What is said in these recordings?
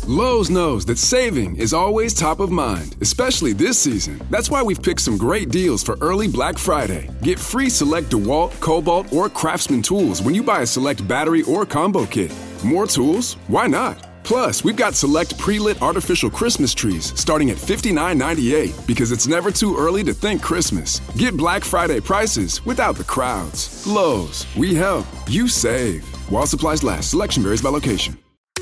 Lowe's knows that saving is always top of mind, especially this season. That's why we've picked some great deals for early Black Friday. Get free select DeWalt, Cobalt, or Craftsman tools when you buy a select battery or combo kit. More tools? Why not? Plus, we've got select pre-lit artificial Christmas trees starting at $59.98 because it's never too early to think Christmas. Get Black Friday prices without the crowds. Lowe's, we help, you save. While supplies last, selection varies by location.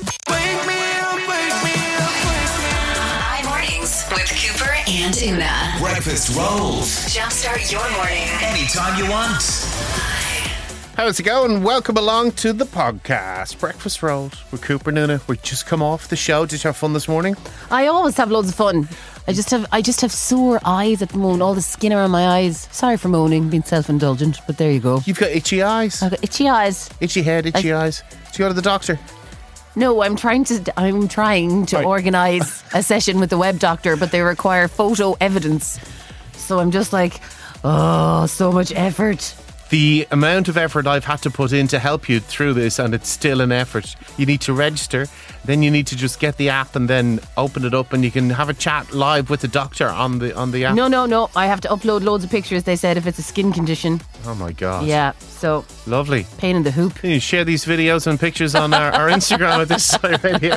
High mornings with Cooper and Una. Breakfast rolls. Jumpstart your morning Anytime you want. How's it going? Welcome along to the podcast, Breakfast Rolls with Cooper and Una. We just come off the show. Did you have fun this morning? I always have loads of fun. I just have sore eyes at the moment. All the skin around my eyes. Sorry for moaning, being self-indulgent, but there you go. You've got itchy eyes. I've got itchy eyes. Itchy head, itchy eyes. Did you go to the doctor? No, I'm trying to organise a session with the web doctor, but they require photo evidence. So I'm just like, oh, so much effort. The amount of effort I've had to put in to help you through this, and it's still an effort. You need to register, then you need to just get the app and then open it up and you can have a chat live with the doctor on the app. No. I have to upload loads of pictures, they said, if it's a skin condition. Oh my God. Yeah, so... Lovely. Pain in the hoop. Can you share these videos and pictures on our Instagram at this side radio?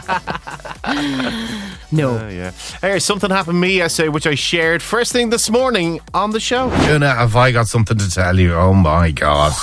No. Yeah. Hey, something happened to me yesterday, which I shared first thing this morning on the show. Una, have I got something to tell you? Oh my God.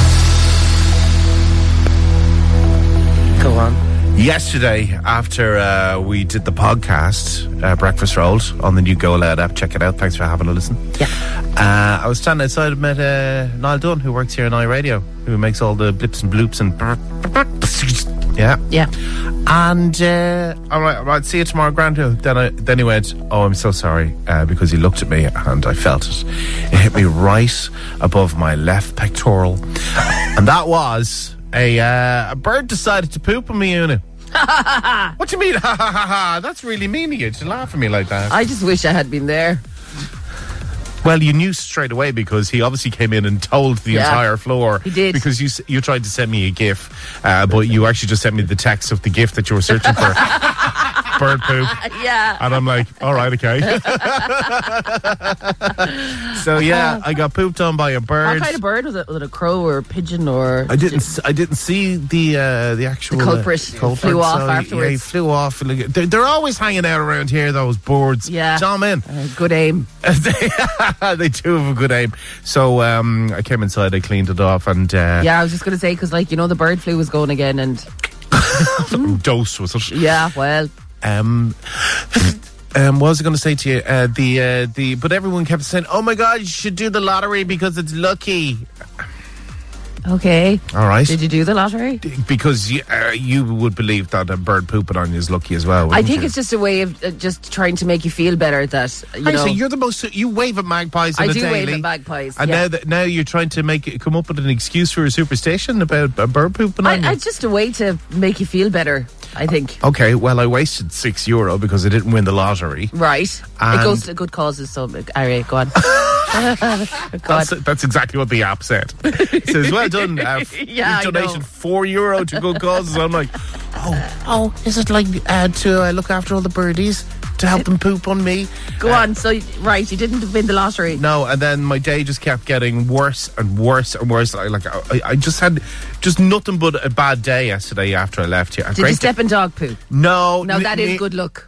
Go on. Yesterday, after we did the podcast, Breakfast Rolls, on the new Go Loud app, check it out. Thanks for having a listen. Yeah. I was standing outside and met Niall Dunn, who works here in iRadio, who makes all the blips and bloops and... Yeah. Yeah. And all right, see you tomorrow, Grant. Then he went, oh, I'm so sorry, because he looked at me and I felt it. It hit me right above my left pectoral. And that was a bird decided to poop on me, Una. What do you mean? Ha ha ha ha. That's really mean of you to laugh at me like that. I just wish I had been there. Well, you knew straight away because he obviously came in and told the entire floor. He did. Because you tried to send me a GIF, but you actually just sent me the text of the GIF that you were searching for. Bird poop. Yeah. And I'm like, all right, okay. So yeah, I got pooped on by a bird. What kind of bird was it? Was it a crow or a pigeon or? I didn't see the actual culprit flew off afterwards. Yeah, he flew off. They're always hanging out around here, those birds. Yeah. Tom in. Good aim. They do have a good aim. So I came inside, I cleaned it off, and yeah, I was just going to say, because the bird flu was going again, and dose was it? Yeah, well. What was I going to say to you? But everyone kept saying, "Oh my God, you should do the lottery because it's lucky." Okay. All right. Did you do the lottery? Because you would believe that a bird pooping on you is lucky as well. I think it's just a way of just trying to make you feel better that, So you're the most... You wave at magpies on a daily. I do wave at magpies, and yeah. now you're trying to come up with an excuse for a superstition about a bird pooping on you? It's just a way to make you feel better, I think. Okay, well, I wasted €6 because I didn't win the lottery. Right. It goes to good causes, so... Alright, go on. That's exactly what the app said. It says, well done. Yeah, you've donated €4 to good causes. I'm like, oh, is it like to look after all the birdies to help them poop on me? Go on. So, right, you didn't win the lottery. No, and then my day just kept getting worse and worse and worse. I just had nothing but a bad day yesterday after I left here. Did you step in dog poo? No. No, that is good luck.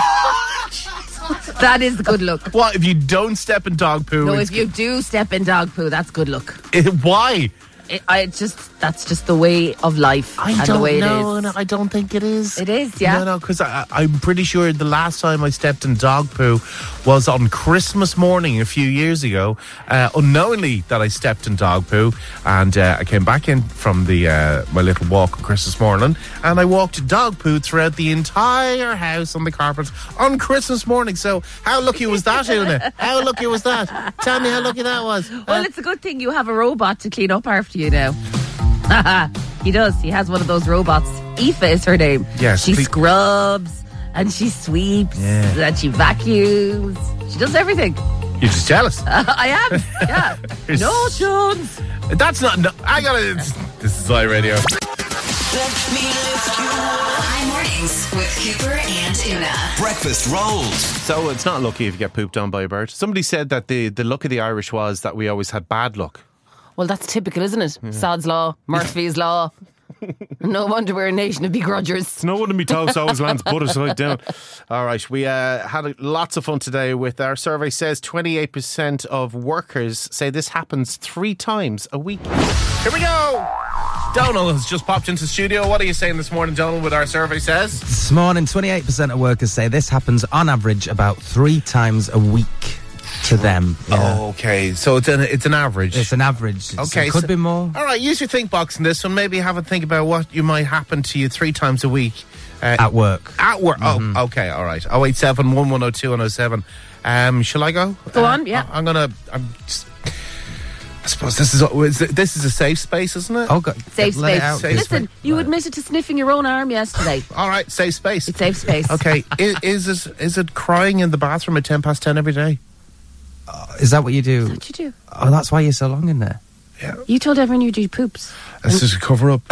That is the good luck. What, if you don't step in dog poo? No, if you do step in dog poo, that's good luck. Why? That's just the way of life. The way it is. No, I don't think it is. It is, yeah. No, because I'm pretty sure the last time I stepped in dog poo was on Christmas morning a few years ago, unknowingly that I stepped in dog poo, and I came back in from my little walk on Christmas morning, and I walked dog poo throughout the entire house on the carpet on Christmas morning. So how lucky was that, Una? How lucky was that? Tell me how lucky that was. Well, it's a good thing you have a robot to clean up after you now. He does. He has one of those robots. Aoife is her name. Yes. She scrubs and she sweeps and she vacuums. She does everything. You're just jealous. I am. Yeah. Notions. That's not. No, I gotta. This is iRadio. High mornings with Cooper and Una. Breakfast rolls. So it's not lucky if you get pooped on by a bird. Somebody said that the luck of the Irish was that we always had bad luck. Well, that's typical, isn't it? Sod's Law, Murphy's Law. No wonder we're a nation of begrudgers. It's no wonder me toast always lands butter side down. All right, we had lots of fun today with our survey. Says 28% of workers say this happens 3 times a week. Here we go. Donald has just popped into the studio. What are you saying this morning, Donald, with our survey says? This morning, 28% of workers say this happens on average about 3 times a week to them. Yeah. Oh, okay. So it's an average. It's an average. Okay, It could be more. All right, use your think box in this one. Maybe have a think about what you might happen to you 3 times a week. At work. At work. Oh, okay. All right. 087 1102 107. Shall I go? Go on, yeah. I suppose this is a safe space, isn't it? Oh, God. Safe Let it space. out. Listen, you admitted to sniffing your own arm yesterday. All right, safe space. It's safe space. Okay. Is it crying in the bathroom at 10:10 every day? Is that what you do? What you do? Oh, that's why you're so long in there. Yeah. You told everyone you do poops. That's just a cover up.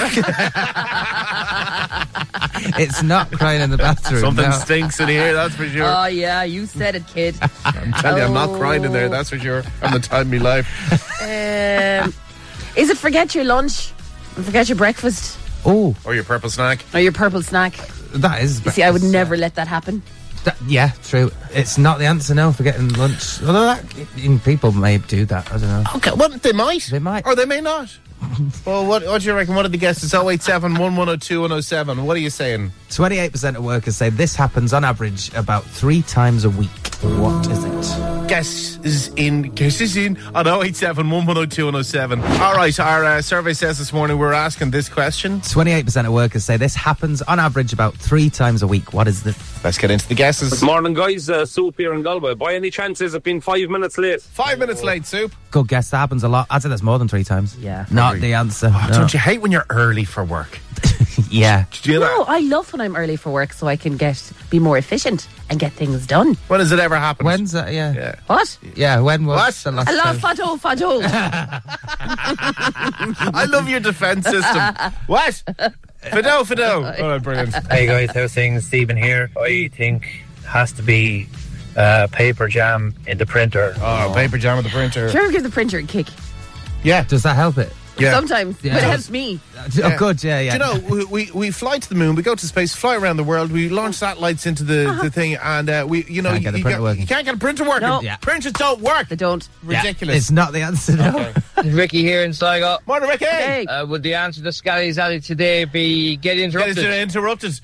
It's not crying in the bathroom. Something no. stinks in here, that's for sure. Oh, yeah, you said it, kid. I'm telling you, I'm not crying in there, that's for sure. I'm the time of my life. Is it forget your lunch? And forget your breakfast? Oh, Or your purple snack. Or your purple snack? that is... You see, I would never let that happen. Yeah, true. It's not the answer, no, forgetting lunch. Although people may do that, I don't know. Okay, well, they might. They might. Or they may not. Well, what do you reckon? What are the guesses? 087 1102 107. What are you saying? 28% of workers say this happens on average about 3 times a week. What is it? Guesses in on 087 1102 107. All right, our survey says this morning we're asking this question. 28% of workers say this happens on average about 3 times a week. What is the... Let's get into the guesses. Morning, guys. Soup here in Galway. By any chance, has it been 5 minutes late? 5 minutes late, Soup. Good guess, that happens a lot. I'd say that's more than 3 times. Yeah. Not the answer. Oh, no. don't you hate when you're early for work? Yeah. Did you do No, that? I love when I'm early for work so I can be more efficient and get things done. When has it ever happened? When's that? Yeah. Yeah. What? Yeah, when was What? the last I love time? fado. I love your defence system. What? Fido. All right, brilliant. Hey guys, how's things? Stephen here. I think has to be paper jam in the printer. Oh, paper jam at the printer. Sure, give the printer a kick. Yeah. Does that help it? Yeah. Sometimes, Yeah. but it helps me. Oh, good, yeah. Do you know, we fly to the moon, we go to space, fly around the world, we launch satellites into the thing, and you Can't get the printer working. You can't get a printer working. No. Yeah. Printers don't work. They don't. Ridiculous. It's not the answer, no. Ricky here in Sligo. Morning, Ricky. Hey. Would the answer to Scally's Alley today be get interrupted? Get us interrupted.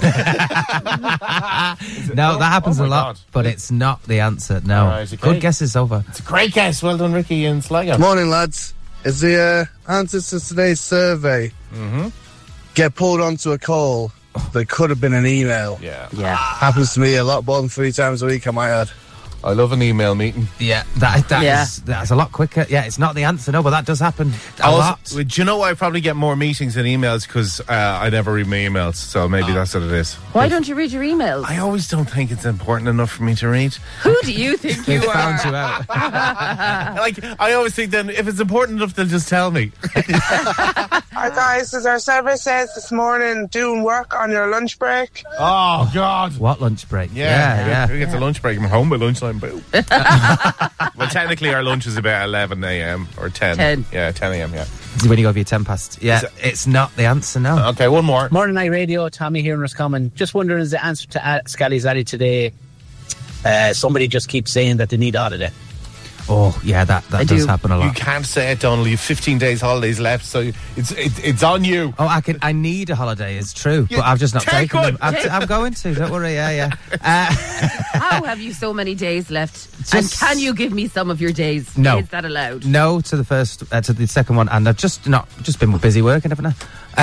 No, that happens Oh a my lot, God. but it's not the answer, no. All right, okay. Good guess is over. It's a great guess. Well done, Ricky in Sligo. Morning, lads. Is the answer to today's survey get pulled onto a call that could have been an email? Yeah. Yeah. Happens to me a lot more than 3 times a week, I might add. I love an email meeting. Yeah, Yeah. that's a lot quicker. Yeah, it's not the answer, no, but that does happen a lot. Do you know why I probably get more meetings than emails? Because I never read my emails, so maybe that's what it is. Why don't you read your emails? I always don't think it's important enough for me to read. Who do you think They you found are? you out. Like, I always think then if it's important enough, they'll just tell me. Hi guys, as our survey says this morning, doing work on your lunch break. Oh, God. What lunch break? Yeah. Who gets a lunch break? I'm home by lunchtime. Boo. Well, technically, our lunch is about 11 a.m. or 10. 10. Yeah, 10 a.m. Yeah. When you go for your 10 past. Yeah, it's not the answer, no. Okay, one more. Morning Night Radio, Tommy here in Roscommon. Just wondering, is the answer to Scally's Alley today, somebody just keeps saying that they need holiday. Oh, yeah, that does do. happen a You lot. can't say it, Donald. You have 15 days holidays left, so it's on you. Oh, I need a holiday, it's true, but I've just not take taken them. one. I'm going to, don't worry, yeah. How have you so many days left? And can you give me some of your days? No. Is that allowed? No to the first, to the second one, and I've just been busy working, haven't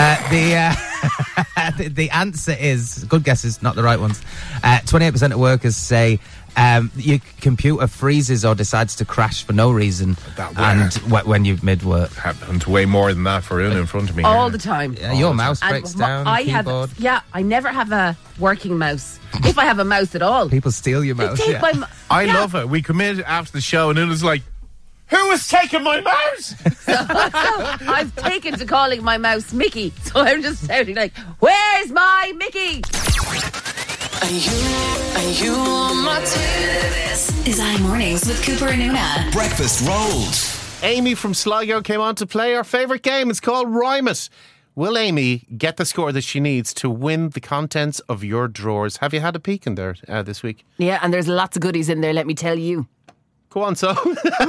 I? The answer is, good guesses, not the right ones. 28% of workers say your computer freezes or decides to crash for no reason, and when you're mid-work. Happened way more than that for Una in front of me. All here. the time. Your mouse And breaks down, I keyboard. I never have a working mouse. If I have a mouse at all. People steal your They mouse. take Yeah. my I love it. We come in after the show and Una's like, Who has taken my mouse? I've taken to calling my mouse Mickey, so I'm just shouting like, "Where's my Mickey?" Are you on my team? This is iMornings with Cooper and Una. Breakfast rolls. Amy from Sligo came on to play our favourite game. It's called Rhyme It. Will Amy get the score that she needs to win the contents of your drawers? Have you had a peek in there this week? Yeah, and there's lots of goodies in there, let me tell you. Go on, so.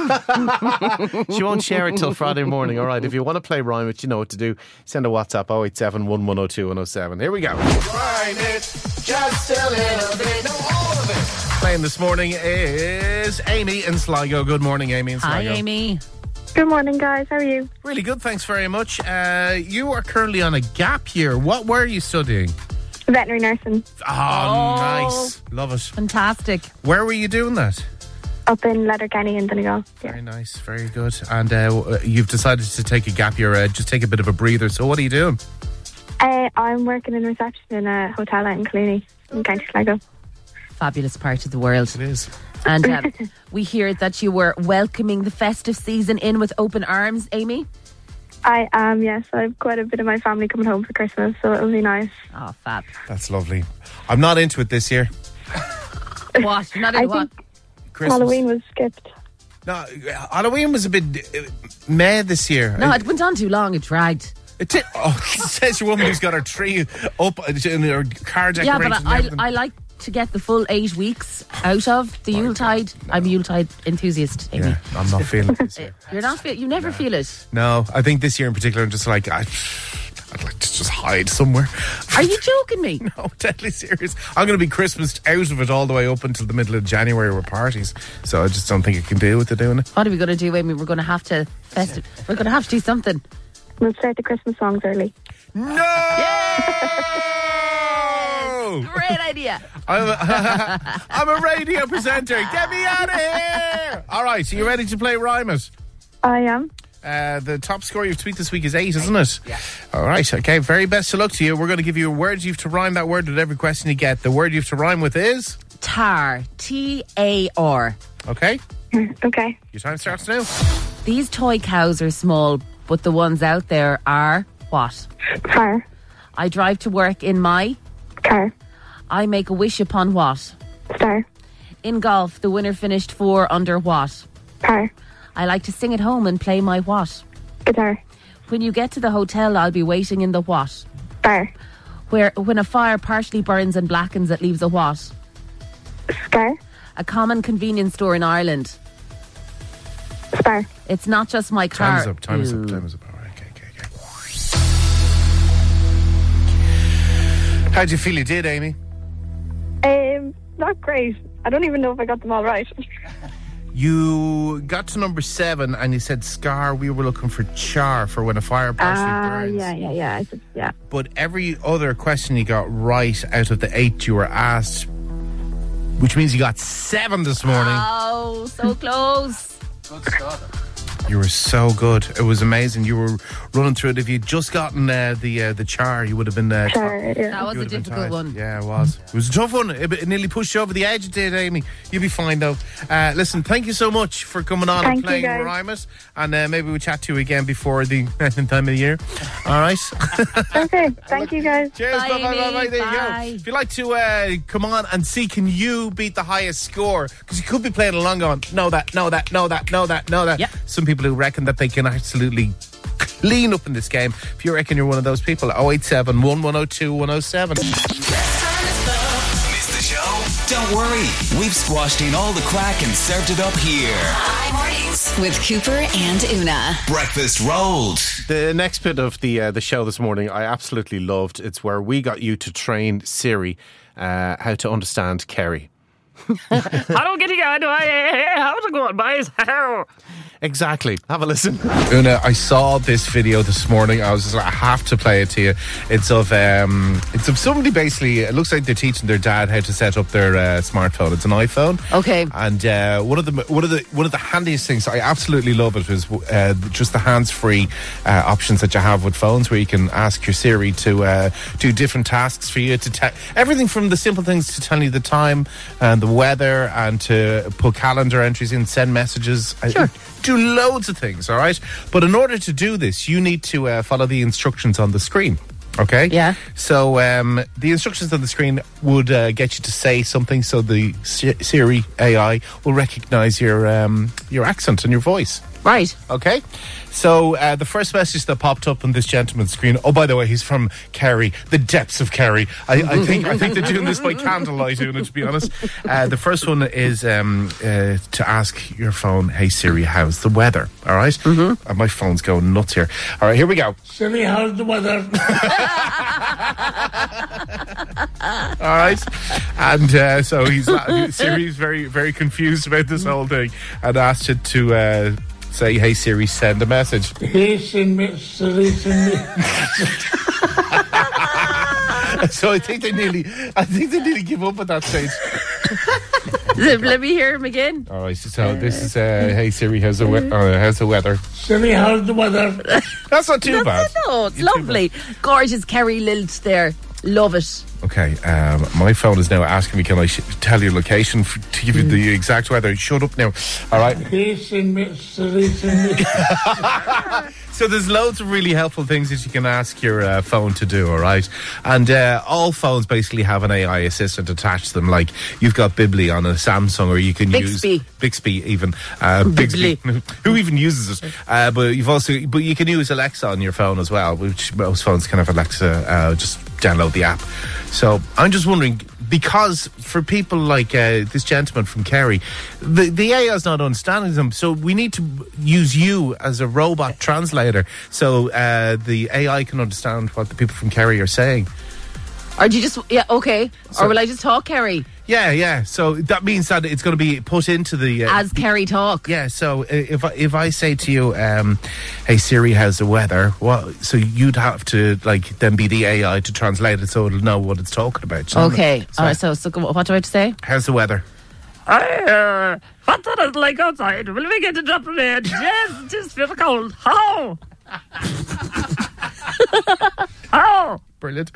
She won't share it till Friday morning. All right, if you want to play Rhyme It, you know what to do. Send a WhatsApp 087 1102 107. Here we go. Rhyme it, just a little bit, no, all of it. Playing this morning is Amy in Sligo. Good morning, Amy in Sligo. Hi, Amy. Good morning, guys. How are you? Really good, thanks very much. You are currently on a gap year. What were you studying? Veterinary nursing. Oh, nice. Love it. Fantastic. Where were you doing that? Up in Letterkenny in Donegal. Yeah. Very nice, very good. And you've decided to take a gap year, just take a bit of a breather. So what are you doing? I'm working in reception in a hotel out in Clooney in County Sligo. Fabulous part of the world. It is. And we hear that you were welcoming the festive season in with open arms, Amy. I am, yes. I have quite a bit of my family coming home for Christmas, so it'll be nice. Oh, fab. That's lovely. I'm not into it this year. What? You're not into what? Christmas. Halloween was skipped. No, Halloween was a bit meh this year. No, it went on too long. It dragged. It did. Oh, says your woman who's got her tree up in her car decorations. Yeah, but I like to get the full 8 weeks out of the Yuletide. I'm a Yuletide enthusiast, Amy. Yeah, I'm not feeling it this year. You're not you never feel it. No, I think this year in particular, I'm just like, I'd like to just hide somewhere. Are you joking me? No, deadly serious. I'm going to be Christmased out of it all the way up until the middle of January with parties. So I just don't think I can deal with it doing it. What are we going to do, Amy? We're going to have to We're going to have to do something. We'll start the Christmas songs early. No! Great idea. I'm a radio presenter. Get me out of here! All right, so you ready to play Rhyme It? I am. The top score you've tweeted this week is 8, isn't it? Yeah. All right, okay. Very best of luck to you. We're going to give you a word. You have to rhyme that word with every question you get. The word you have to rhyme with is? Tar. T-A-R. Okay. Okay. Your time starts now. These toy cows are small, but the ones out there are what? Car. I drive to work in my? Car. I make a wish upon what? Star. In golf, the winner finished 4 under what? Car. I like to sing at home and play my what? Guitar. When you get to the hotel, I'll be waiting in the what? Bar. When a fire partially burns and blackens, it leaves a what? Scar. A common convenience store in Ireland. Spar. It's not just my car. Time is up. All right, okay. How'd you feel you did, Amy? Not great. I don't even know if I got them all right. You got to number 7 and you said scar. We were looking for char for when a fire partially burns. Yeah. I said, yeah. But every other question you got right out of the 8 you were asked, which means you got 7 this morning. Oh, so close. Good stuff. You were so good. It was amazing. You were running through it. If you'd just gotten the char, you would have been... Char, yeah. That was a difficult one. Yeah, it was. It was a tough one. It nearly pushed you over the edge, it did, Amy. You'll be fine, though. Listen, thank you so much for coming on and playing Rhyme It. And maybe we'll chat to you again before the time of the year. All right? Okay. Thank you, guys. Cheers. Bye. There you go. If you'd like to come on and see, can you beat the highest score? Because you could be playing along going, know that. Yep. Some people who reckon that they can absolutely clean up in this game. If you reckon you're one of those people, 087 1102 107. Missed the show? Don't worry. We've squashed in all the crack and served it up here. Mornings with Cooper and Una. Breakfast rolled. The next bit of the show this morning I absolutely loved. It's where we got you to train Siri how to understand Kerry. I don't get you. How's it going, boys? Exactly. Have a listen. Una, I saw this video this morning. I was just like, I have to play it to you. It's of somebody basically. It looks like they're teaching their dad how to set up their smartphone. It's an iPhone. Okay. And one of the handiest things I absolutely love it is just the hands-free options that you have with phones, where you can ask your Siri to do different tasks for you, to everything from the simple things to tell you the time and the weather, and to put calendar entries in, send messages. Sure. do loads of things, all right? But in order to do this, you need to follow the instructions on the screen. Okay? Yeah. So the instructions on the screen would get you to say something, so the Siri AI will recognise your accent and your voice. Right. Okay. So the first message that popped up on this gentleman's screen. Oh, by the way, he's from Kerry, the depths of Kerry. I think they're doing this by candlelight, Una, to be honest. The first one is to ask your phone, "Hey Siri, how's the weather?" All right. And my phone's going nuts here. All right, here we go. Siri, how's the weather? All right. And so Siri's very, very confused about this whole thing, and asked it to say, "Hey Siri, send a message." Hey, send me, Siri, send me. So I think they nearly give up at that stage. Let me hear him again. All right. So this is "Hey Siri, how's the weather?" Siri, how's the weather? That's not too bad. No, it's lovely. Gorgeous Kerry lilt there. Love it. Okay, my phone is now asking me, can I tell your location to give you the exact weather? Shut up now. All right. Hey, send me, Siri, send me. So there's loads of really helpful things that you can ask your phone to do, all right? And all phones basically have an AI assistant attached to them. Like, you've got Bibli on a Samsung, or you can use Bixby even. Bixby. Who even uses it? But you can use Alexa on your phone as well, which most phones can have Alexa. Just download the app. So I'm just wondering, because for people like this gentleman from Kerry, the AI is not understanding them, so we need to use you as a robot translator, so the AI can understand what the people from Kerry are saying. Or do you just, okay. So, or will I just talk Kerry? Yeah. So that means that it's going to be put into the... as Kerry talk. Yeah, so if I say to you, "Hey Siri, how's the weather?" Well, so you'd have to then be the AI to translate it, so it'll know what it's talking about. Okay. All right, so what do I have to say? How's the weather? What's it like outside? Will we get a drop of rain? Yes, it just feels cold. How? How? Brilliant.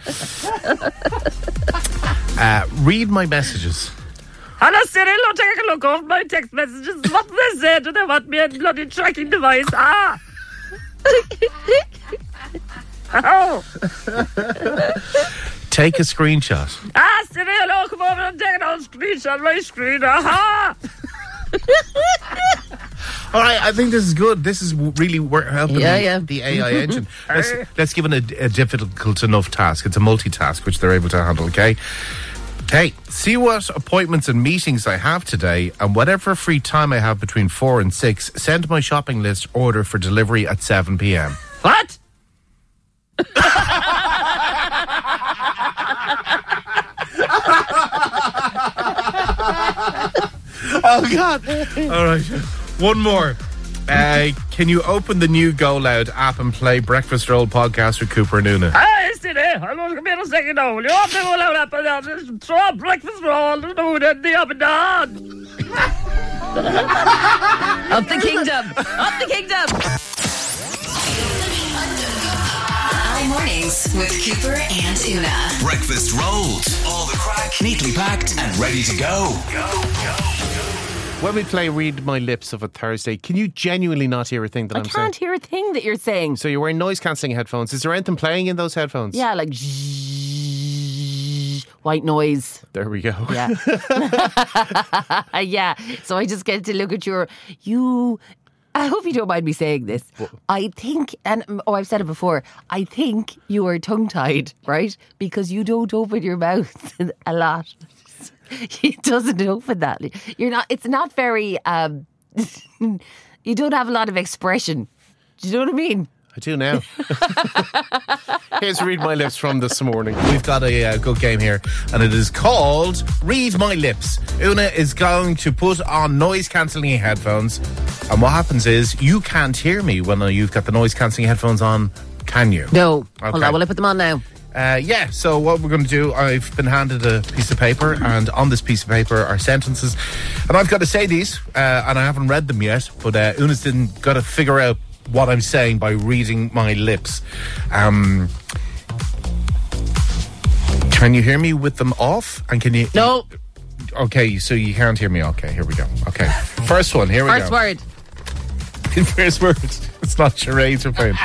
Read my messages. Hello Siri, take a look over my text messages. What they say? Do they want me a bloody tracking device? Ah! Oh! Take a screenshot. Siri, hello, come over and take a screenshot of my screen. Aha! All right, I think this is good. This is really helping the AI engine. Let's give it a difficult enough task. It's a multitask, which they're able to handle, okay? Hey, see what appointments and meetings I have today, and whatever free time I have between 4 and 6, send my shopping list order for delivery at 7 p.m. What? Oh, God. All right. One more. Can you open the new Go Loud app and play Breakfast Roll podcast with Cooper and Una? Hi, Siri. Hello, come here a second now. Will you open the Go Loud app and throw a breakfast roll and do it in the up and down? Up the kingdom. Up the kingdom. Hi mornings with Cooper and Una. Breakfast rolled. All the crack, neatly packed and ready to go. When we play Read My Lips of a Thursday, can you genuinely not hear a thing that I'm saying? I can't hear a thing that you're saying. So you're wearing noise-cancelling headphones. Is there anything playing in those headphones? Yeah, like zzzz, white noise. There we go. Yeah. Yeah. So I just get to look at I hope you don't mind me saying this. I think, I've said it before, I think you are tongue-tied, right? Because you don't open your mouth a lot. It doesn't open that. It's not very, you don't have a lot of expression. Do you know what I mean? I do now. Here's Read My Lips from this morning. We've got a good game here, and it is called Read My Lips. Una is going to put on noise-cancelling headphones, and what happens is you can't hear me when you've got the noise-cancelling headphones on, can you? No. Okay. Hold on, will I put them on now? So what we're going to do, I've been handed a piece of paper, and on this piece of paper are sentences, and I've got to say these, and I haven't read them yet, but Una's got to figure out what I'm saying by reading my lips. Can you hear me with them off? And can you... No. Okay, so you can't hear me. Okay, here we go. Okay, first one, here we go. First word. First word. It's not charades we're playing.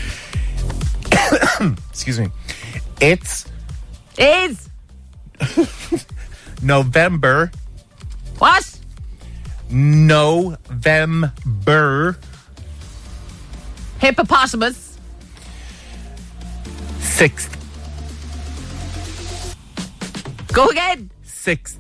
Excuse me. It's Is. November. What? November. Hippopotamus. 6th. Go again. 6th.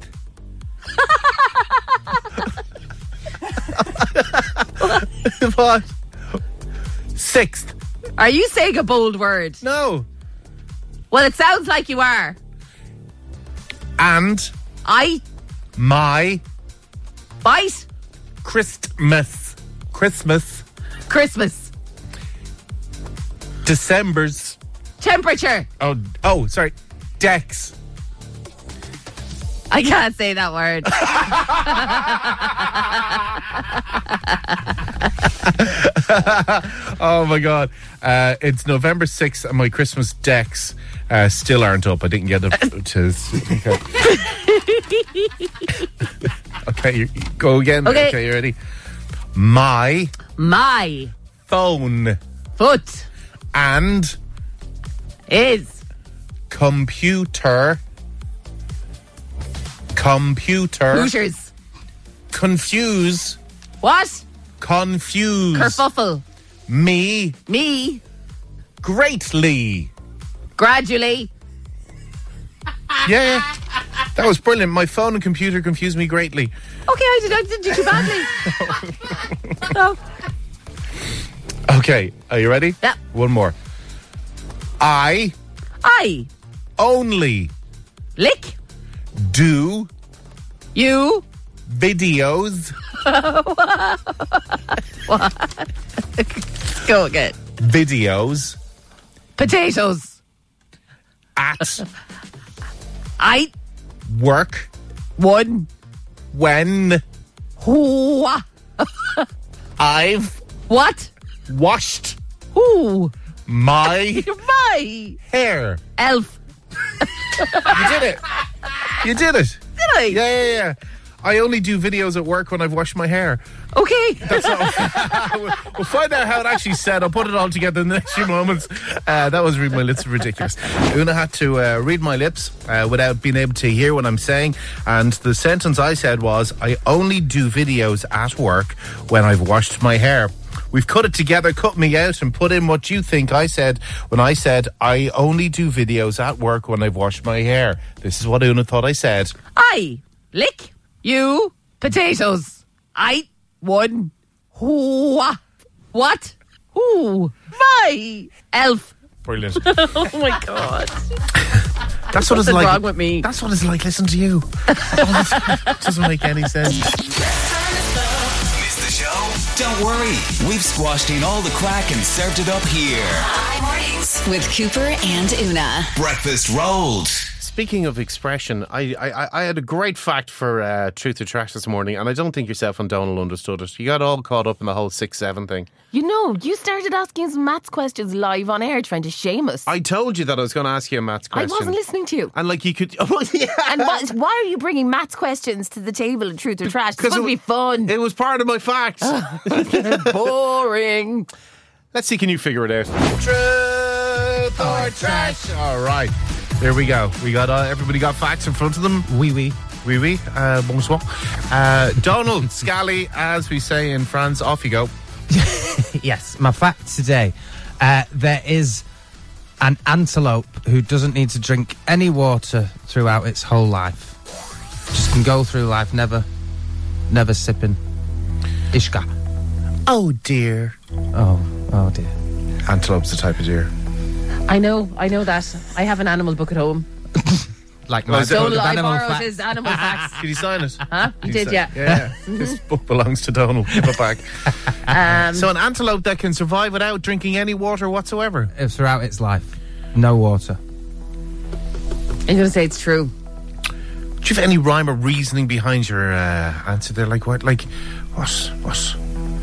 What? 6th. Are you saying a bold word? No. Well, it sounds like you are. And my bite. Christmas. December's Temperature. Oh, sorry. Dex. I can't say that word. Oh my God. It's November 6th and my Christmas decks still aren't up. I didn't get them to. Okay, you go again. Okay, you ready? My phone. Foot. And is computer. Hooters. Confuse. What? Confuse. Kerfuffle. Me. Gradually. Greatly. Yeah. That was brilliant. My phone and computer confused me greatly. Okay, I didn't do too badly. No. Okay, are you ready? Yeah. One more. I only lick do you videos. What? Go again. Videos. Potatoes. At I work. One. When Who? I've what? Washed. Who? My hair. Elf. You did it. You did it. Did I? Yeah. I only do videos at work when I've washed my hair. Okay. That's all. We'll find out how it actually said. I'll put it all together in the next few moments. That was Read My Lips. Ridiculous. Una had to read my lips without being able to hear what I'm saying. And the sentence I said was, I only do videos at work when I've washed my hair. We've cut it together, cut me out, and put in what you think I said when I said, I only do videos at work when I've washed my hair. This is what Una thought I said. I lick you potatoes. I won. Who? What? Who? My elf. Brilliant. Oh my God. That's what it's like. What's wrong with me? That's what it's like. Listen to you. Doesn't make any sense. Miss the show? Don't worry. We've squashed in all the crack and served it up here. Hi Mornings with Cooper and Una. Breakfast rolled. Speaking of expression, I had a great fact for Truth or Trash this morning, and I don't think yourself and Donald understood it. You got all caught up in the whole 6-7 thing. You know, you started asking us maths questions live on air trying to shame us. I told you that I was going to ask you a maths question. I wasn't listening to you. And like you could... Oh, yeah. And why are you bringing maths questions to the table in Truth or Trash? It's supposed to be fun. It was part of my fact. Boring. Let's see, can you figure it out? Truth or Trash. All right. There we go. We got everybody got facts in front of them. Oui. Bonsoir. Donald Scally, as we say in France. Off you go. Yes, my fact today. There is an antelope who doesn't need to drink any water throughout its whole life. Just can go through life never sipping. Ishka. Oh dear. Oh dear. Antelope's the type of deer. I know that. I have an animal book at home. Like my Donald, I borrowed his animal facts. Did he sign it? Huh? He did, yeah. Yeah. This book belongs to Donald. Give it back. So an antelope that can survive without drinking any water whatsoever. Throughout its life. No water. I'm going to say it's true. Do you have any rhyme or reasoning behind your answer there? Like what? Like what?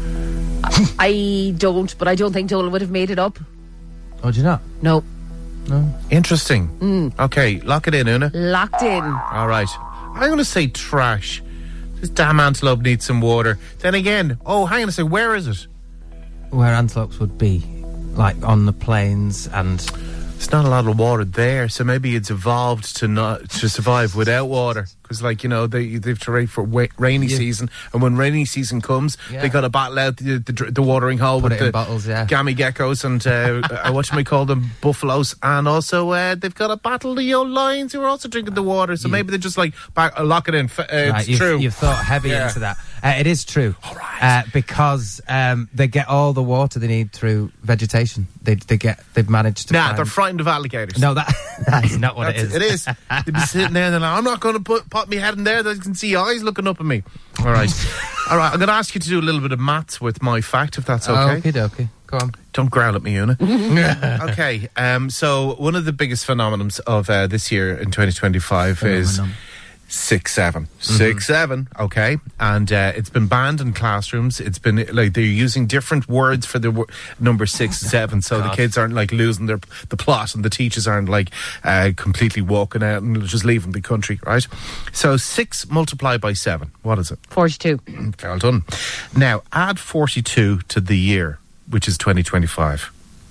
I don't, but I don't think Donald would have made it up. Oh, do you not? No. Interesting. Okay, lock it in, Una. Locked in. All right. I'm going to say trash. This damn antelope needs some water. Then again, hang on a second, where is it? where antelopes would be, like on the plains and... There's not a lot of water there, so maybe it's evolved to survive without water. Because, like, you know, they've to wait for rainy season, and when rainy season comes, they got to battle out the watering hole with the bottles, gammy geckos and what you might call them, buffaloes, and also they've got to battle the old lions who are also drinking the water. So maybe they just lock it in. It's true. You've thought heavy into that. It is true, because they get all the water they need through vegetation. They've managed to. They're frightened of alligators. No, that is not what it is. It is. They'd be sitting there and they're like, I'm not going to put my head in there. They can see eyes looking up at me. All right. I'm going to ask you to do a little bit of maths with my fact, if that's okay. Okie dokie. Go on. Don't growl at me, Una. Okay. So one of the biggest phenomenons of this year in 2025 is 6-7. 6-7, okay. And it's been banned in classrooms. It's been like they're using different words for the number 6-7, so the kids aren't like losing the plot, and the teachers aren't like completely walking out and just leaving the country, right? So 6 multiplied by 7, what is it? 42. Well done. Now add 42 to the year, which is 2025.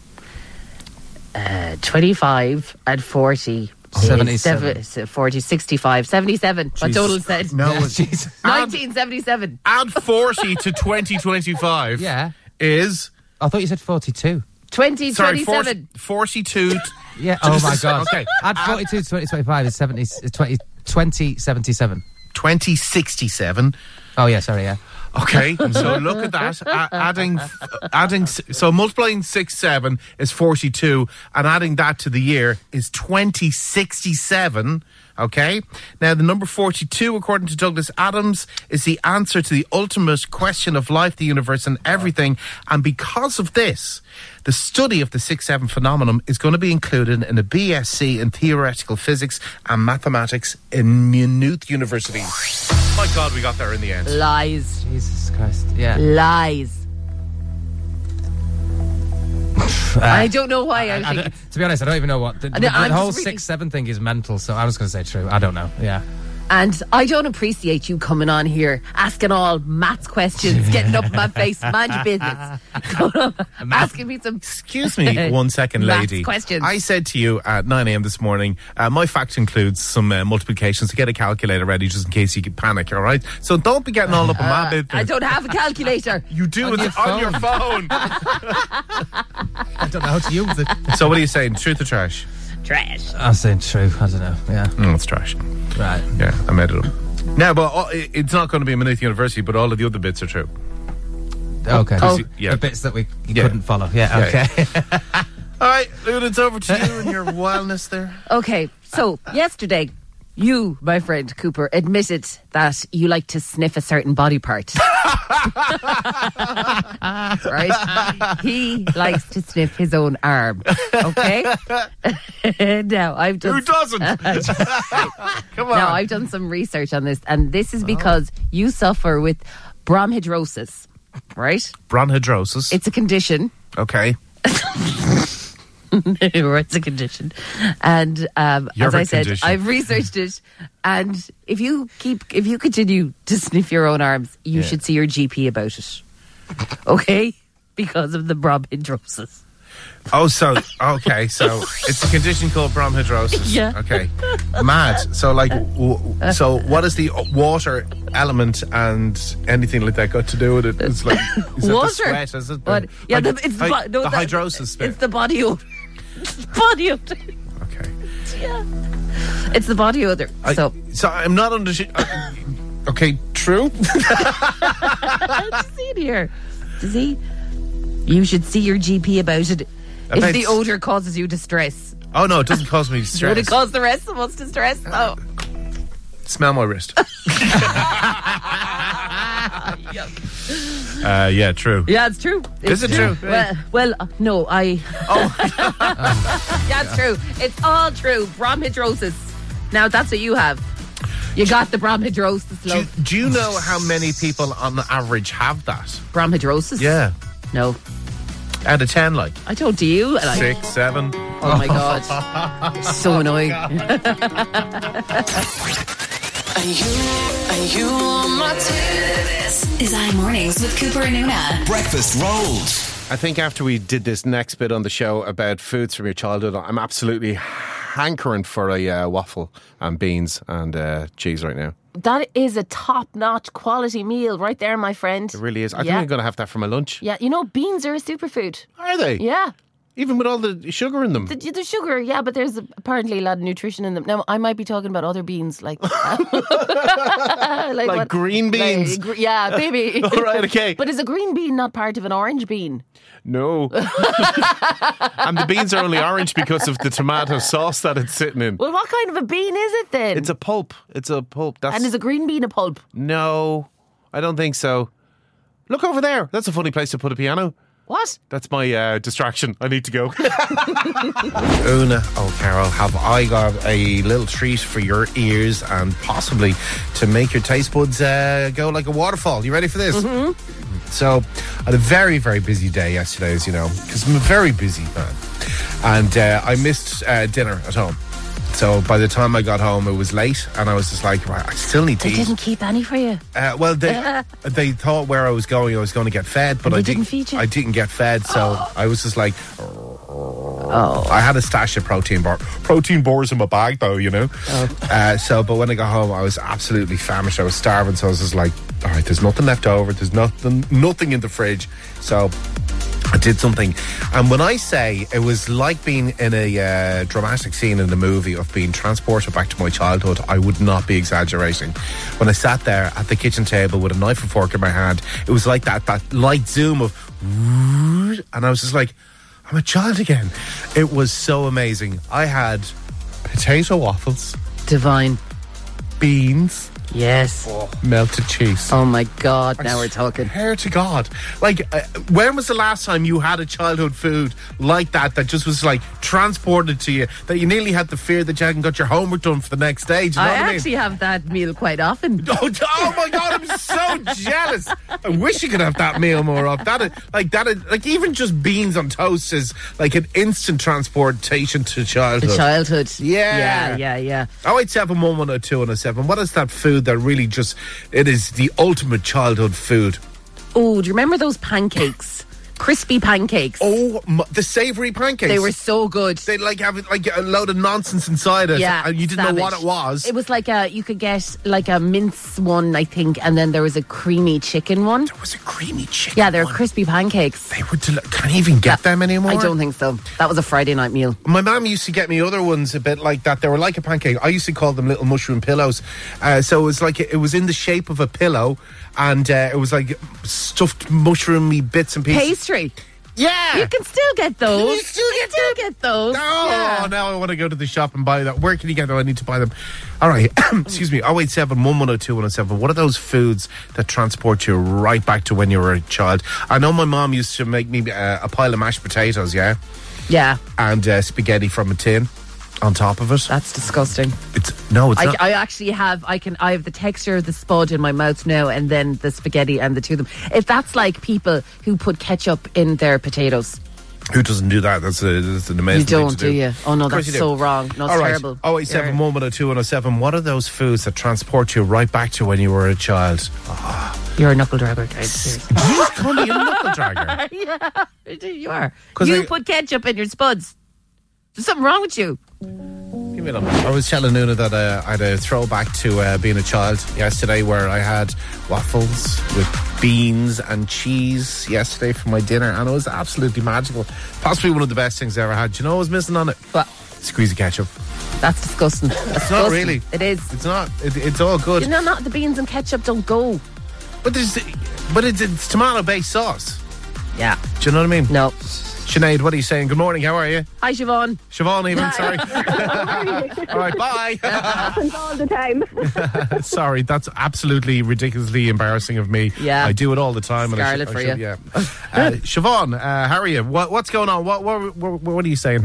25 and 40. 77. 40, 65, 77. What Donald said. No, 1977. Add 40 to 2025. Yeah. Is... I thought you said 42. 2027. 42. Yeah. Oh my God. Okay. Add 42 to 2025 is 2077. 2067. Oh yeah. Sorry. Yeah. Okay, so look at that. Adding, so multiplying 6-7 is 42, and adding that to the year is 2067. Okay, now the number 42, according to Douglas Adams, is the answer to the ultimate question of life, the universe, and everything. And because of this, the study of the 6-7 phenomenon is going to be included in a BSc in theoretical physics and mathematics in Maynooth University. My God, we got there in the end. Lies. Jesus Christ. Yeah. Lies. I don't know why I'm thinking. To be honest, I don't even know what. The whole 6-7 thing is mental, so I was going to say true. I don't know. Yeah. And I don't appreciate you coming on here, asking all maths questions, getting up in my face, mind your business. Asking me some... Excuse me 1 second, lady. Questions. I said to you at 9 a.m. this morning, my fact includes some multiplications, so get a calculator ready just in case you get panic, all right? So don't be getting all up in my business. I don't have a calculator. You do, it's on your phone. I don't know how to use it. So what are you saying, truth or trash? Trash. I'm saying true. I don't know. Yeah. It's trash. Right. Yeah, I made it up. No, but it's not going to be a Maynooth University, but all of the other bits are true. Okay. Yeah. The bits that we couldn't follow. Yeah, okay. All right, Luna, it's over to you and your wildness there. Okay, so yesterday, you, my friend Cooper, admitted that you like to sniff a certain body part. Right? He likes to sniff his own arm. Okay? Now, I've done... Who doesn't? Come on. Now, I've done some research on this, and this is because you suffer with bronchidrosis, right? Bronchidrosis? It's a condition. Okay. It's a condition, and as I said, I've researched it. And if you continue to sniff your own arms, you should see your GP about it. Okay, because of the bronchidrosis. Oh, so it's a condition called bronchidrosis. Yeah. Okay. Mad. So so what is the water element and anything like that got to do with it? It's like is water. It the sweat? Is it? But, yeah, the hydrosis bit. It's the body odor. It's the body odor. Okay. Yeah. It's the body odor. So I'm not under. Okay, true. See it here. See. You should see your GP about it if the odour causes you distress. Oh, no, it doesn't cause me distress. Would it cause the rest of us distress? Oh. Smell my wrist. Yeah, true. Yeah, it's true. Is it true? Well, no, yeah, it's true. It's all true. Bronchidrosis. Now, that's what you have. You got the bronchidrosis. Do you know how many people on average have that? Bronchidrosis? Yeah. No. Out of 10, like? I don't. Do you? 6, 7. Oh my God. So annoying. Are you on my team? This is iMornings with Cooper and Una. Breakfast rolls. I think after we did this next bit on the show about foods from your childhood, I'm absolutely hankering for a waffle and beans and cheese right now. That is a top-notch quality meal right there, my friend. It really is. I think I'm going to have that for my lunch. Yeah, you know, beans are a superfood. Are they? Yeah. Even with all the sugar in them? The sugar, yeah, but there's apparently a lot of nutrition in them. Now, I might be talking about other beans, like like green beans? Like, yeah, maybe. All right, okay. But is a green bean not part of an orange bean? No. And the beans are only orange because of the tomato sauce that it's sitting in. Well, what kind of a bean is it then? It's a pulp. It's a pulp. And is a green bean a pulp? No, I don't think so. Look over there. That's a funny place to put a piano. What? That's my distraction. I need to go. Una O'Carroll, have I got a little treat for your ears and possibly to make your taste buds go like a waterfall. You ready for this? Mm-hmm. So, I had a very, very busy day yesterday, as you know, because I'm a very busy man. And I missed dinner at home. So by the time I got home, it was late, and I was just like, right, I still need to eat. They didn't keep any for you? Well, they thought where I was going to get fed, but they didn't feed you? I didn't get fed, so I was just like, I had a stash of protein bars in my bag, though, you know. But when I got home, I was absolutely famished. I was starving, so I was just like, all right, there's nothing left over. There's nothing in the fridge. So I did something. And when I say it was like being in a dramatic scene in a movie of being transported back to my childhood, I would not be exaggerating. When I sat there at the kitchen table with a knife and fork in my hand, it was like that light zoom of, and I was just like, I'm a child again. It was so amazing. I had potato waffles. Divine. Beans. Yes. Melted cheese. Oh my God, now we're talking. Swear to God. Like, when was the last time you had a childhood food like that just was like transported to you, that you nearly had the fear that you hadn't got your homework done for the next day? Do you know what I mean? actually have that meal quite often. Oh my God, I'm so jealous. I wish you could have that meal more often. Like even just beans on toast is like an instant transportation to childhood. To childhood. Yeah. Yeah. 087 110 207. What is that food that really just, it is the ultimate childhood food? Oh, do you remember those pancakes? Crispy pancakes. Oh, the savoury pancakes. They were so good. They'd like have like a load of nonsense inside it. Yeah, and you didn't know what it was. It was like you could get like a mince one, I think, and then there was a creamy chicken one. There was a creamy chicken. Yeah, they were crispy pancakes. They were Can you even get them anymore? I don't think so. That was a Friday night meal. My mum used to get me other ones a bit like that. They were like a pancake. I used to call them little mushroom pillows. So it was like it was in the shape of a pillow, and it was like stuffed mushroomy bits and pieces. Pastry. Yeah. You can still get those. You still get those. No, yeah. Now I want to go to the shop and buy that. Where can you get them? I need to buy them. All right. Excuse me. 087 110 207. What are those foods that transport you right back to when you were a child? I know my mom used to make me a pile of mashed potatoes, yeah? Yeah. And spaghetti from a tin on top of it. That's disgusting. It's not. I actually have I have the texture of the spud in my mouth now, and then the spaghetti and the two of them. If that's like people who put ketchup in their potatoes. Who doesn't do that? That's an amazing You don't, thing to do. you? Oh no, that's so wrong. No, it's all right. terrible. 087 110 207. What are those foods that transport you right back to when you were a child? You're a knuckle dragger, guys. Seriously. You call me a knuckle dragger? Yeah, you are. You put ketchup in your spuds. There's something wrong with you. Give me a number. I was telling Una that I had a throwback to being a child yesterday, where I had waffles with beans and cheese yesterday for my dinner, and it was absolutely magical. Possibly one of the best things I ever had. Do you know what was missing on it? What? Squeeze of ketchup. That's disgusting. It's not really. It is. It's not. It's all good. You know, not the beans and ketchup don't go. But it's tomato-based sauce. Yeah. Do you know what I mean? No. Sinead, what are you saying? Good morning, how are you? Hi, Siobhan. Siobhan, even, sorry. All right, bye. Happens all the time. Sorry, that's absolutely ridiculously embarrassing of me. Yeah. I do it all the time. Scarlet for you. Yeah. Siobhan, how are you? What's going on? What are you saying?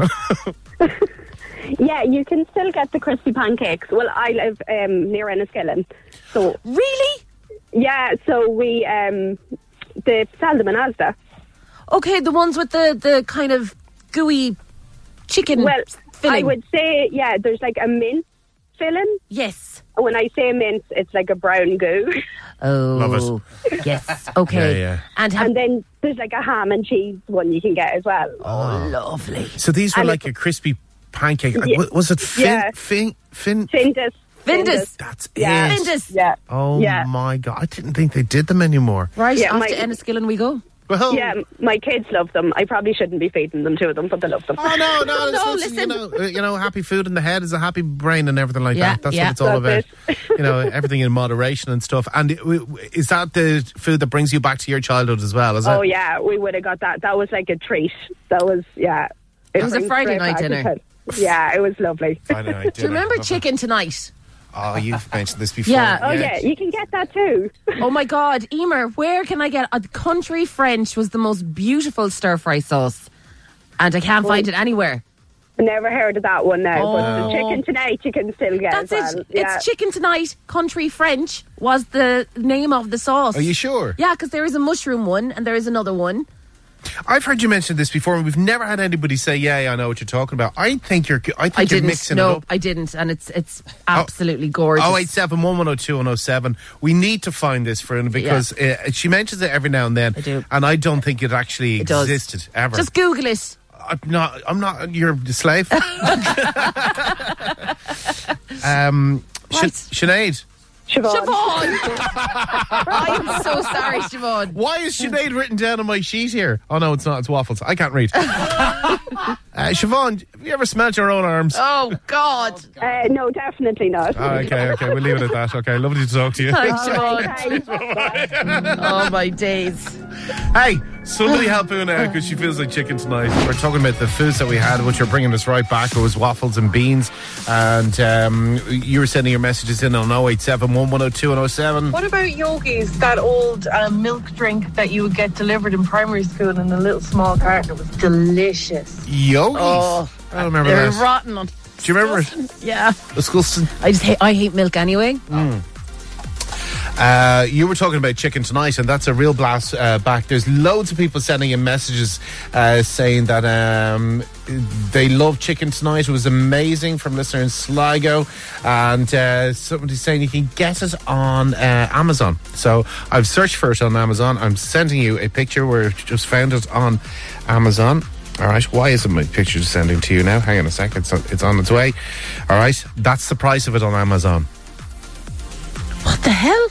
Yeah, you can still get the crispy pancakes. Well, I live near Enniskillen. So really? Yeah, so we they sell them in Asda. Okay, the ones with the kind of gooey chicken filling. I would say, yeah, there's like a mince filling. Yes. When I say mince, it's like a brown goo. Oh, Love it. Yes. Okay. Yeah. And then there's like a ham and cheese one you can get as well. Oh, lovely. So these were And like a crispy pancake. Yeah. Was it Findus. That's Yeah. it. Findus. Yeah. Oh Yeah. my God. I didn't think they did them anymore. Right, Yeah, after Enniskillen we go. Well, Yeah, my kids love them. I probably shouldn't be feeding them to them, but they love them. Oh no, No, listen, listen. you know, happy food in the head is a happy brain and everything like Yeah, that. That's yeah. what it's all That's about. You know, everything in moderation and stuff. And is that the food that brings you back to your childhood as well? Is Oh it? yeah, we would have got that. That was like a treat. That was It was a brings Friday straight night back to dinner. childhood. Yeah, it was lovely. Friday night Do you dinner. remember Lovely. Chicken Tonight? Oh, you've mentioned this before. Yeah. Oh yeah, you can get that too. Oh my God, Emer, where can I get a country French? Was the most beautiful stir fry sauce, and I can't find it anywhere. Never heard of that one now, but Oh. the Chicken Tonight you can still get That's as well. it. It's Chicken Tonight. Country French was the name of the sauce. Are you sure? Yeah, because there is a mushroom one and there is another one. I've heard you mention this before, and we've never had anybody say, "Yeah, I know what you're talking about." I think you're didn't. mixing No, it up. I didn't, and it's absolutely gorgeous. 087 110 107. We need to find this for her because she mentions it every now and then. I do. And I don't think it actually It does. existed ever. Just Google it. I'm not. You're the slave. Sinead. Siobhan. I'm so sorry, Siobhan. Why is Sinead written down on my sheet here? Oh no, it's not. It's waffles. I can't read. Siobhan, have you ever smelt your own arms? Oh God. No, definitely not. Oh, okay, we'll leave it at that. Okay, lovely to talk to you. Thanks, Siobhan. Oh my days. Hey, somebody help Una because she feels like chicken tonight. We're talking about the foods that we had, which are bringing us right back. It was waffles and beans. And you were sending your messages in on 087 110 107. What about yogis, that old milk drink that you would get delivered in primary school in a little small carton? It was delicious. Yogis? Oh, I don't remember they're that. rotten. On. Do you remember it? Yeah. Disgusting. I hate milk anyway. You were talking about chicken tonight, and that's a real blast back. There's loads of people sending in messages saying that they love chicken tonight. It was amazing from listener in Sligo, and somebody's saying you can get it on Amazon. So I've searched for it on Amazon. I'm sending you a picture where I just found it on Amazon. All right, why isn't my picture just sending to you now? Hang on a sec, it's on its way. All right, that's the price of it on Amazon. What the hell?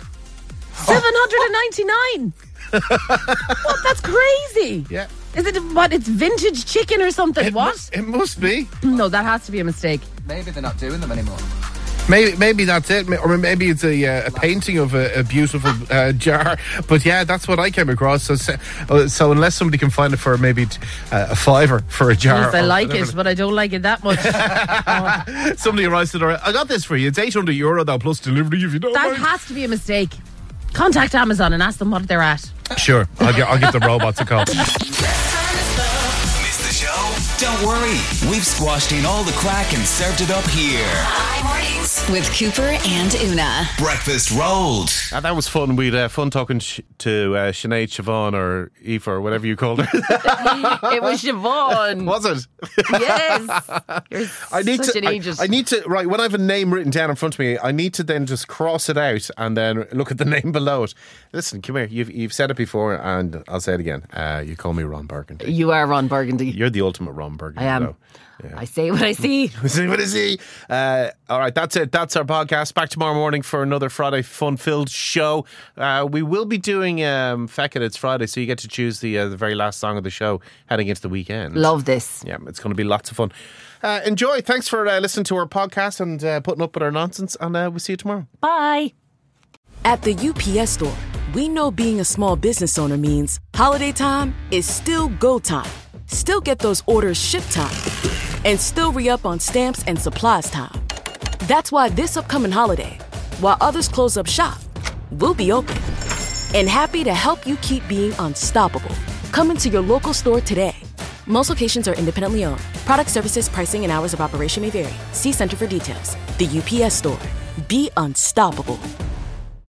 $799. What? That's crazy. Yeah. Is it what? It's vintage chicken or something? What? It must be. No, that has to be a mistake. Maybe they're not doing them anymore. Maybe that's it, or maybe it's a painting of a beautiful jar. But yeah, that's what I came across. So unless somebody can find it for maybe a $5 for a jar, Yes, I or like whatever. it, but I don't like it that much. Somebody arrives to the door. I got this for you. It's €800 though plus delivery if you don't That mind. has to be a mistake. Contact Amazon and ask them what they're at. Sure, I'll give the robots a call. Missed the show? Don't worry. We've squashed in all the crack and served it up here. Hi Mornings with Cooper and Una. Breakfast rolled. That was fun. We had fun talking to Sinead, Siobhan, or Aoife, or whatever you called her. It was Siobhan. Was it? Yes. You're such an idiot. I need to, right, when I have a name written down in front of me, I need to then just cross it out and then look at the name below it. Listen, come here. You've said it before, and I'll say it again. You call me Ron Burgundy. You are Ron Burgundy. You're the ultimate Ron Burgundy. I am. Though. Yeah. I say what I see. See what I see. All right, that's it. That's our podcast. Back tomorrow morning for another Friday fun-filled show. We will be doing Feck It, It's Friday, so you get to choose the very last song of the show heading into the weekend. Love this. Yeah, it's going to be lots of fun. Enjoy. Thanks for listening to our podcast and putting up with our nonsense, and we'll see you tomorrow. Bye. At the UPS Store, we know being a small business owner means holiday time is still go time. Still get those orders shipped time. And still re-up on stamps and supplies time. That's why this upcoming holiday, while others close up shop, we'll be open. And happy to help you keep being unstoppable. Come into your local store today. Most locations are independently owned. Product services, pricing, and hours of operation may vary. See Center for details. The UPS Store. Be unstoppable.